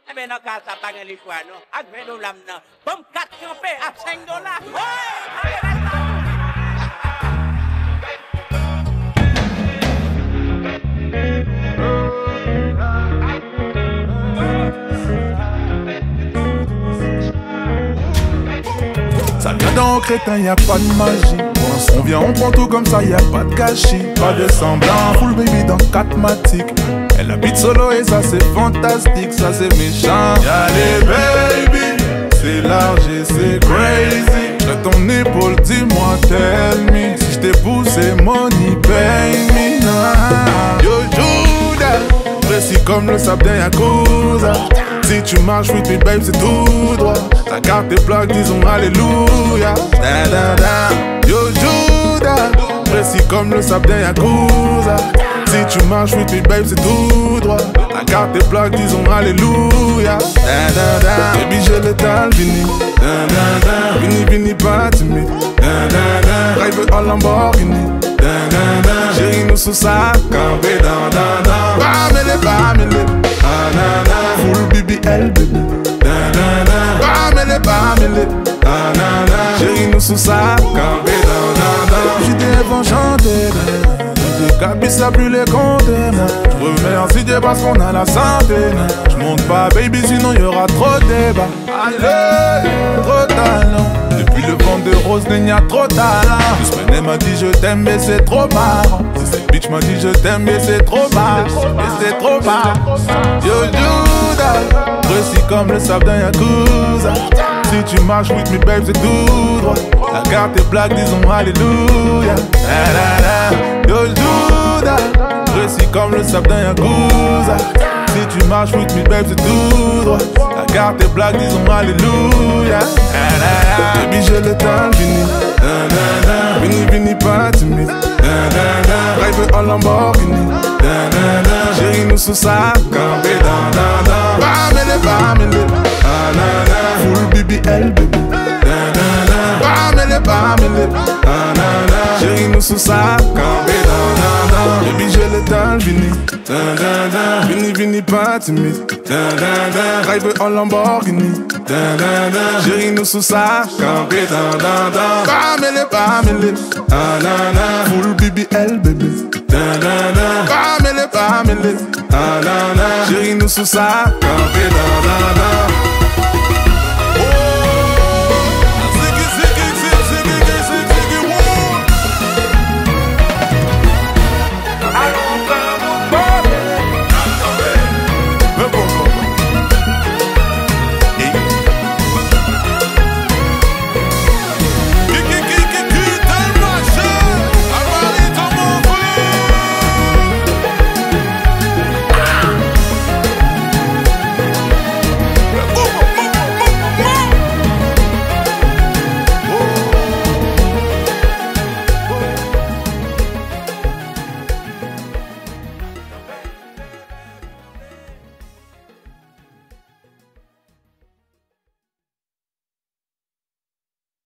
Eh bien, dans le cas, ça n'a pas de choix, non. Avec $20, non. Bon, 4 campés à $5. Ouais! Ça vient d'un crétin, y'a pas de magie. On vient, on prend tout comme ça, y'a pas de gâchis. Pas de semblant, full baby dans 4 matiques. Elle habite solo et ça c'est fantastique, ça c'est méchant. Y'a les baby, c'est large et c'est crazy. J'ai ton épaule, dis-moi, tell me. Si j't'épouse, c'est money, pay me. Nah. Yo, Judas, précis comme le sable d'un Yakuza. Si tu marches with me babe c'est tout droit. Ta carte est plaque disons alléluia. Da da da. Yo Judas, précis comme le sable d'un Yakuza. Si tu marches with me babe c'est tout droit. Ta carte est plaque disons alléluia. Da da da. Baby j'ai l'étal vini. Da da da. Vini vini pas timide. Da da da. Drive en Lamborghini. Da da da. Chérie nous sous sa campé dans da da. Bamele. Ah na na. Full BBL baby. Da da da. Bamele. Ah na na. Chérie nous sous sa campé dans da da. J'étais bon chanter. Cabis a plus les compter. J'remercie Dieu parce qu'on a la santé. J'monte pas baby sinon y'aura trop de débat. Allez, trop talent. Depuis le vent de rose il y a trop de talent. Juste m'a dit je t'aime mais c'est trop marrant. Cette bitch m'a dit je t'aime mais c'est trop bas. Mais c'est trop bas. Yo Judas, précis comme le sable d'un Yakuza. Si tu marches with me babe c'est tout droit. La carte est black disons alléluia. La la la. Yo Judas, précis comme le sable d'un Yakuza. Si tu marches with me babe c'est tout droit. La carte est black disons alléluia. La la la. Baby j'ai le temps fini. Da da da. Vini pas timide. Da da da. Drive en Lamborghini. Da da da. Chérie nous sous sa campé da da da. Bamele. Ah na na. Full BBL baby. Da da da. Bamele. Ah na na. Chérie nous sous sa campé da da da. Baby j'ai le temps vini. Da da da. Vini pas timide. Da da da. Drive en Lamborghini. Da da da. Chérie nous sous sa campé da da da. Bamele. Ah na na. Full BBL baby. Da da da. Bamele. Ah na na. Chérie nous sous sa campé da da da.